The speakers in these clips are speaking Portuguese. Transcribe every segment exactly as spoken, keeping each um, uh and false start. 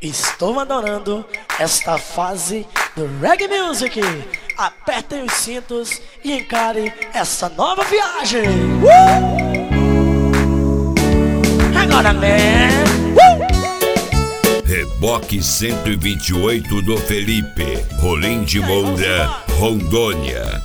Estou adorando esta fase do reggae music. Apertem os cintos e encare essa nova viagem. Uh! Agora, man. Uh! Reboque cento e vinte e oito do Felipe, Rolim de Moura, Rondônia.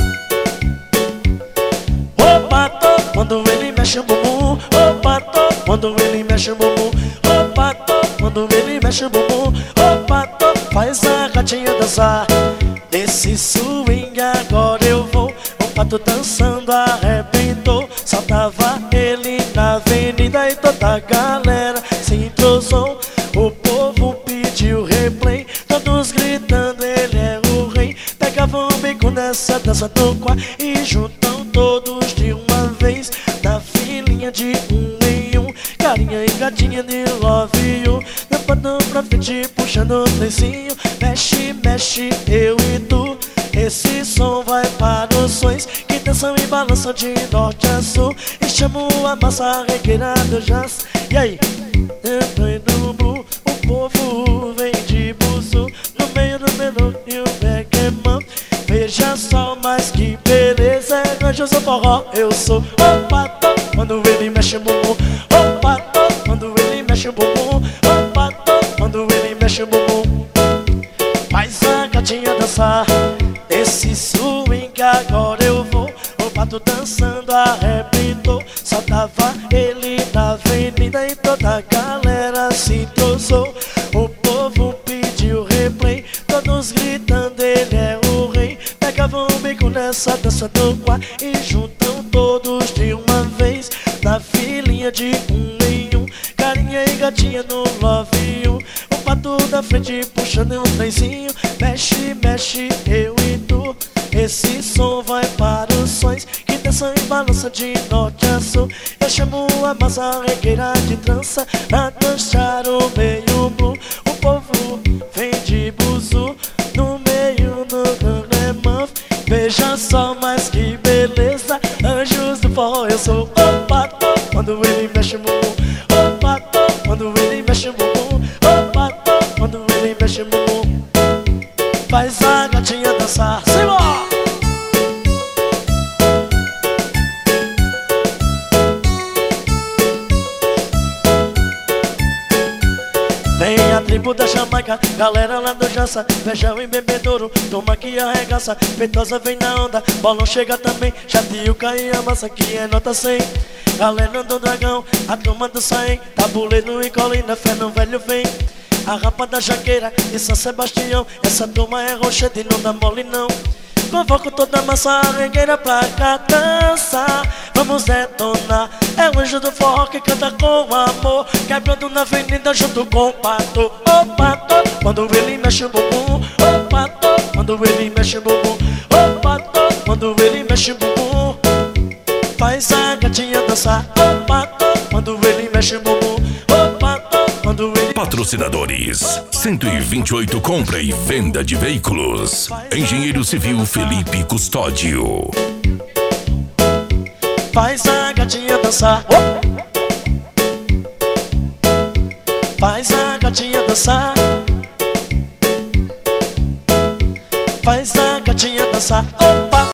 Opa, tô quando ele mexe o bumbum. Opa, tô quando ele mexe o bumbum. Opa, tô quando ele mexe o bumbum. Opa, tô faz a gatinha dançar. Nesse swing agora eu vou. Opa, tô dançando, arrebentou. Só tava ele na avenida e toda a galera se entrosou. O povo pediu replay, todos gritando ele é o rei. Pegavam o bico nessa dança do quá e juntam todos de uma vez. Na filinha de um em um, carinha e gatinha de love you. Lampadão pra frente puxando o trenzinho. Mexe, mexe, eu e tu. Esse som vai para os sonhos que dançam e balançam de norte a sul. E chamam a massa regueira do jazz. E aí? Entra no blue, o povo vem de buzu. No meio do menu e o Beckman. Veja só, mas que beleza. É anjo, eu sou forró, eu sou. Opa, tô quando ele mexe o bumbum. Opa, tô quando ele mexe o bumbum. Opa, tô quando ele mexe o bumbum. Faz a gatinha dançar. Esse swing agora eu vou. Opa, tô dançando, arrebentou. Só tava ele na avenida e toda a galera se entrosou. O povo pediu replay, todos gritando ele é o rei. Pegavam o bico nessa dança do quá e juntam todos de uma vez. Na filinha de um em um, carinha e gatinha no love you. O pato da frente puxando um trenzinho. Mexe, mexe, eu e tu. Esse som vai para os sonhos que dançam e balançam de norte a sul. Eu chamo a massa regueira de trança pra dançar o meio blue. O povo vem de buzu no meio do Gangnam. Veja só, mas que beleza. Anjos do forró eu sou. Opa, tô quando ele mexe o bumbum. Opa, tô quando ele mexe o bumbum. Opa, tô quando ele mexe o bumbum. Faz a gatinha dançar. Simbora! Vem a tribo da Jamaica, galera lá do Jaça, Feijão e bebedouro, toma que arregaça. Feitosa vem na onda, bolão chega também. Chatiuca e a massa que é nota cem. Galera do Dragão, a turma do Saem, Tabuleiro e Colina, fé no velho vem. A rapa da Jaqueira e São Sebastião, essa turma é rochete e não dá mole não. Convoco toda a massa regueira pra cá dançar. Vamos detonar. É o anjo do forró que canta com amor, quebrando na avenida junto com o pato. O pato, quando ele mexe o bumbum. O pato, quando ele mexe o bumbum. O pato, quando ele mexe o bumbum. Faz a gatinha dançar. O pato, quando ele mexe o bumbum. O pato, quando ele... Patrocinadores: cento e vinte e oito Compra e Venda de Veículos, Engenheiro Civil Felipe Custódio. Faz a gatinha dançar. Oh! Faz a gatinha dançar. Faz a gatinha dançar. Oh!